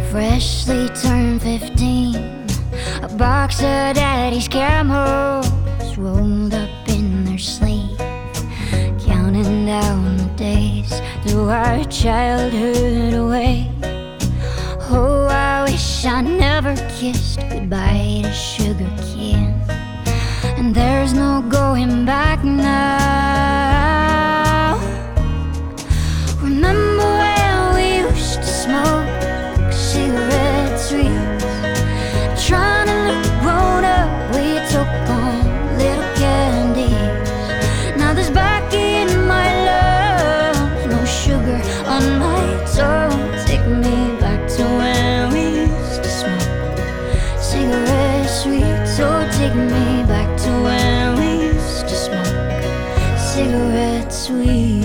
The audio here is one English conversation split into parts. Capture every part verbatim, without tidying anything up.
Freshly turned fifteen, a box of daddy's camels rolled up in their sleeve, counting down the days through our childhood away. Oh, I wish I never kissed goodbye to sugar cane, and there's no going back now. Remember when we used to smoke cigarette sweets, trying to look grown up, we took on little candies. Now there's back in my love, no sugar on my tongue. Take me back to when we used to smoke cigarette sweets. Oh, take me back to when we used to smoke cigarette sweets.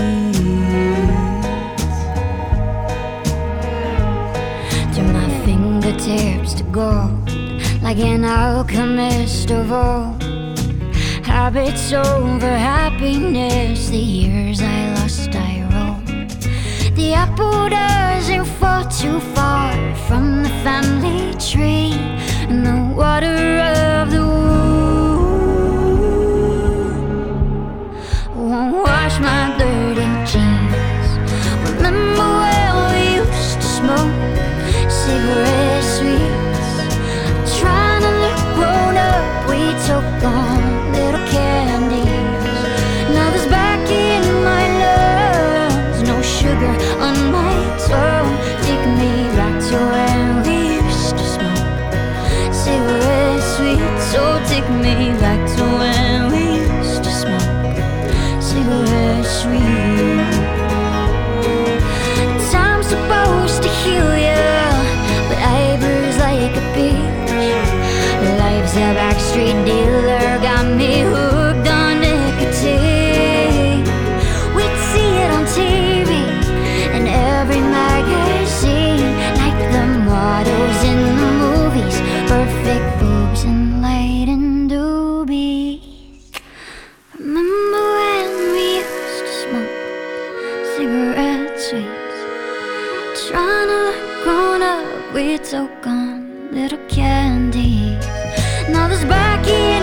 Turn my fingertips to gold like an alchemist of old. Habits over happiness, the years I lost I rolled. The apple doesn't fall too far from the family tree, and the water of the wound won't wash my dirty jeans. Remember when we used to smoke cigarette sweets, trying to look grown up, we took on little candies. Now there's back in my lungs, no sugar on my tongue. Take me back to when we used to smoke cigarette sweets. Oh, take me back to when we used to smoke cigarette sweets. Time's supposed to heal you, but I bruise like a bitch. Life's a backstreet dealer, got me hooked on nicotine. We'd see it on T V and every magazine, like the models in the movies, perfect boobs and light and doobies. Remember when we used to smoke cigarette sweets, trying to look grown up, we took on little candies. Now there's back in